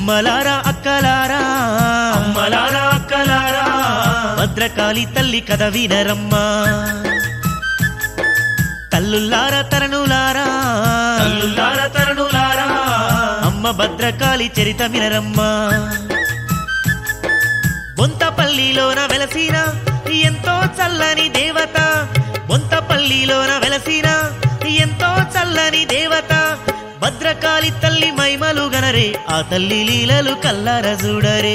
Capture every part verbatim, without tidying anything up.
అమ్మలారా అక్కలారా అమ్మలారా అక్కలారా భద్రకాళి తల్లి కథ వినరమ్మా తల్లులారా తరణులారా తల్లులారా తరుణులారా అమ్మ భద్రకాళి చరిత వినరమ్మా బొంతపల్లిలోన వెలసిన ఎంతో చల్లని దేవత బొంతపల్లిలోన వెలసిన ఎంతో చల్లని దేవత భద్రకాళి తల్లి మైమలు గనరే ఆ తల్లి లీలలు కల్లార చూడరే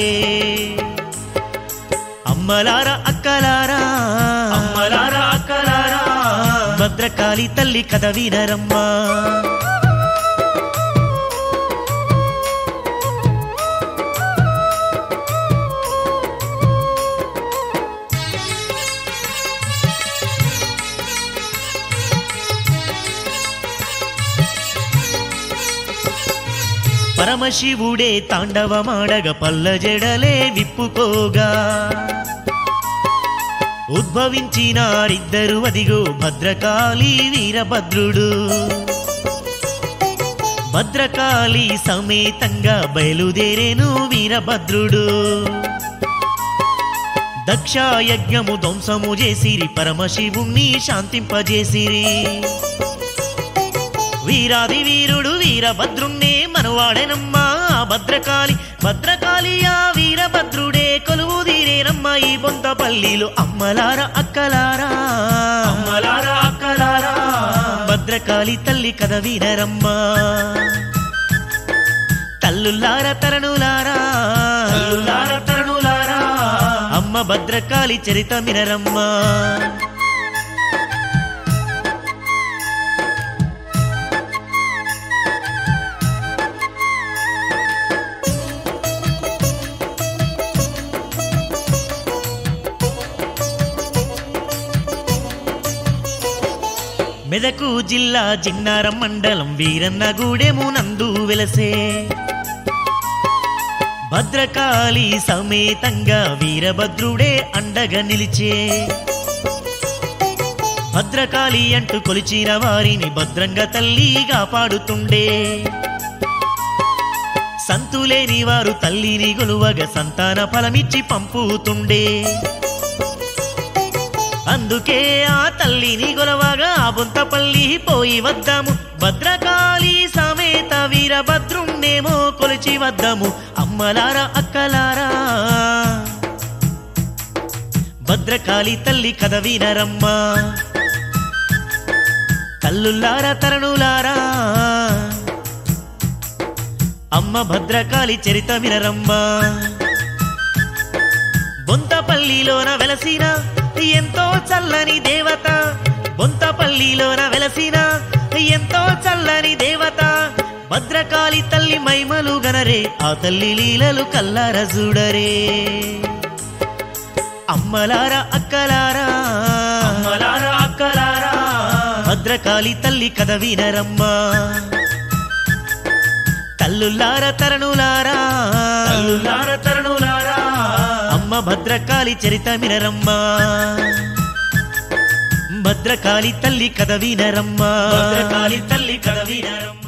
అమ్మలారా అక్కలారా అమ్మలారా అక్కలారా భద్రకాళి తల్లి కథ వినరమ్మా పరమశివుడే తాండవమాడగ పల్ల జడలే విప్పుకోగా ఉద్భవించినారిద్దరు అదిగో భద్రకాళి వీరభద్రుడు భద్రకాళి సమేతంగా బయలుదేరేను వీరభద్రుడు దక్షయజ్ఞము ధ్వంసము చేసిరి పరమశివుణ్ణి శాంతింపజేసిరి వీరాది వీరుడు వీరభద్రుణ్ణే మనవాడేనమ్మా భద్రకాళి భద్రకాళి ఆ వీరభద్రుడే కొలువు తీరేనమ్మా ఈ బొంతపల్లిలో అమ్మలారా అక్కలారా అమ్మలారా అక్కలారా భద్రకాళి తల్లి కథ వినరమ్మా తల్లులారా తరణులారా తల్లులారా తరుణులారా అమ్మ భద్రకాళి చరిత వినరమ్మా మెదకు జిల్లా జిన్నారం మండలం వీరన్నగూడెము నందు వెలసే భద్రకాళి సమేతంగా వీరభద్రుడే అండగా నిలిచే భద్రకాళి అంటూ కొలిచిన వారిని భద్రంగా తల్లిగా పాడుతుండే సంతులేని వారు తల్లిని గొలువగా సంతాన ఫలమిచ్చి పంపుతుండే అందుకే ఆ తల్లిని గొలవగా ఆ బొంతపల్లి పోయి వద్దాము భద్రకాళి సమేత వీరభద్రుణ్ణేమో కొలిచి వద్దాము అమ్మలారా అక్కలారా భద్రకాళి తల్లి కథ వినరమ్మా తల్లులారా తరణులారా అమ్మ భద్రకాళి చరిత వినరమ్మా బొంతపల్లిలోన వెలసిన ఎంతో చల్లని దేవత బొంతపల్లిలోన వెలసిన ఎంతో చల్లని దేవత భద్రకాళి తల్లి మైమలు గనరే ఆ తల్లి లీలలు కల్లార చూడరే అమ్మలారా అక్కలారా అమ్మలారా అక్కలారా భద్రకాళి తల్లి కథ వినరమ్మా తల్లులారా తరణులారా తల్లులారా తరుణులారా అమ్మ భద్రకాళి చరిత వినరమ్మా భద్రకాళి తల్లి కథ వినరమ్మా భద్రకాళి తల్లి కథ వినరమ్మా